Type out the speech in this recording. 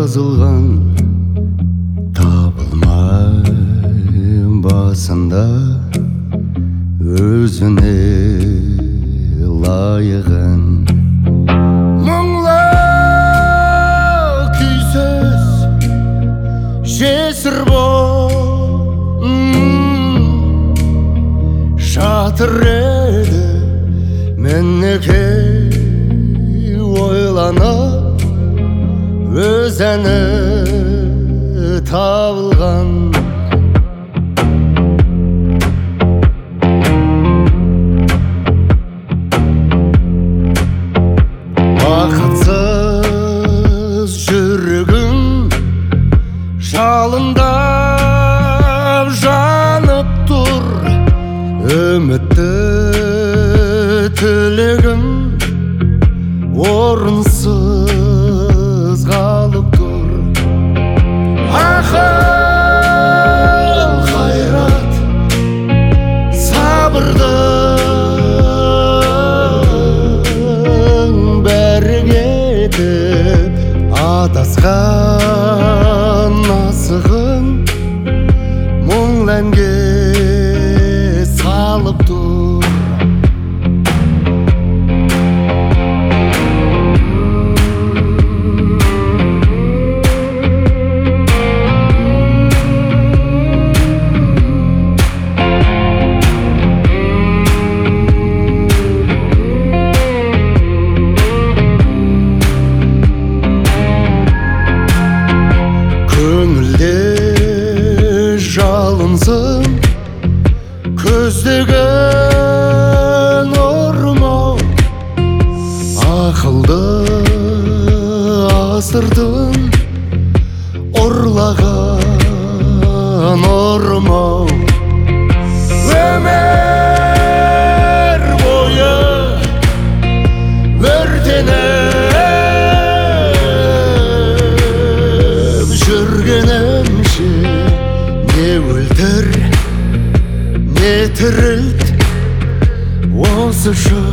жазылған табылмай басында өзіне лайығын мұңлы күйсіз жесір жатыр еді мінекей ойланып өз әні табылған бақытсыз жүрегім жалындап жанып тұр үмітті тілегім орынсыз қалып тұр ақыл қайрат сабырдың бәрі кетіп адасқан асығын мұңлы әнге салып тұр көңілде жалынсын көздеген ұрмау ақылды асырдың ұрлаған ұрмау өмір бойы өртеніп жүргенімше не өлтір не тірілт осы